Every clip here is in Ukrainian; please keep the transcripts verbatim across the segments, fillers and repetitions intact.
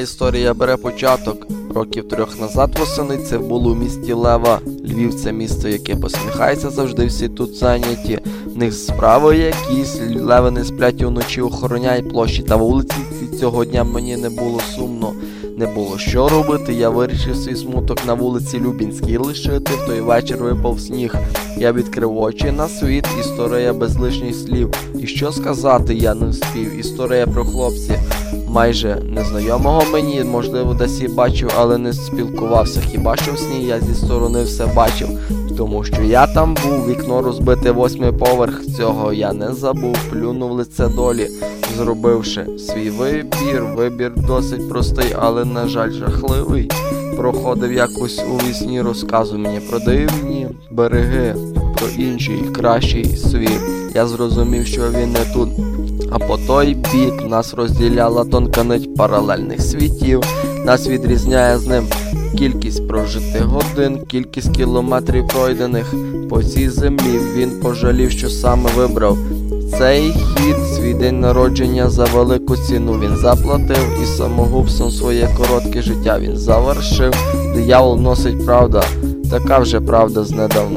історія бере початок. Років трьох назад восени це було у місті Лева. Львів – це місто, яке посміхається, завжди всі тут зайняті. В них справи якісь, леви не сплять і вночі охороняють площі та вулиці. Цього дня мені не було сумно, не було що робити. Я вирішив свій смуток на вулиці Любінській лишити. В той вечір випав сніг. Я відкрив очі на світ, історія без лишніх слів. І що сказати я не вспів. Історія про хлопця, майже незнайомого мені, можливо, десь і бачив, але не спілкувався. Хіба що в сні я зі сторони все бачив, тому що я там був, вікно розбите, восьмий поверх, цього я не забув, плюнув лице долі, зробивши свій вибір. Вибір досить простий, але, на жаль, жахливий. Проходив якось у вісні, розказу мені про дивні береги, про інший, кращий світ. Я зрозумів, що він не тут, а по той бік. Нас розділяла тонка нить паралельних світів. Нас відрізняє з ним кількість прожитих годин, кількість кілометрів пройдених по цій землі. Він пожалів, що саме вибрав цей хід. Свій день народження за велику ціну він заплатив, і самогубством своє коротке життя він завершив. Диявол носить правда, така вже правда знедавна.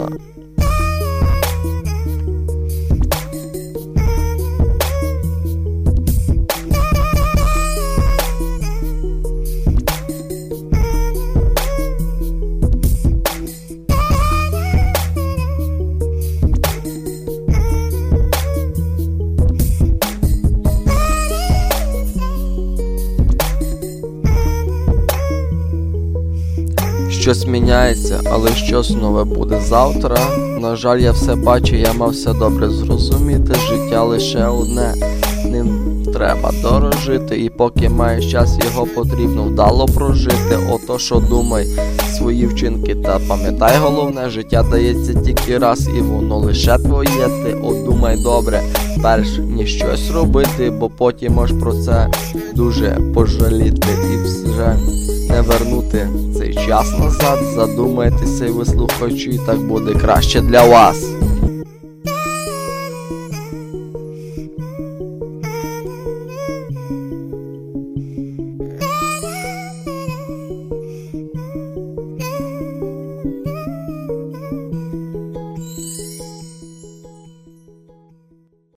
Щось міняється, але щось нове буде завтра. На жаль, я все бачу, я мав все добре зрозуміти. Життя лише одне, ним треба дорожити. І поки маєш час, його потрібно вдало прожити. Ото що думай свої вчинки та пам'ятай головне, життя дається тільки раз і воно лише твоє. Ти от думай добре, перш ніж щось робити, бо потім можеш про це дуже пожаліти і вже не вернути цей час назад. Задумайтеся і вислухайте, так буде краще для вас.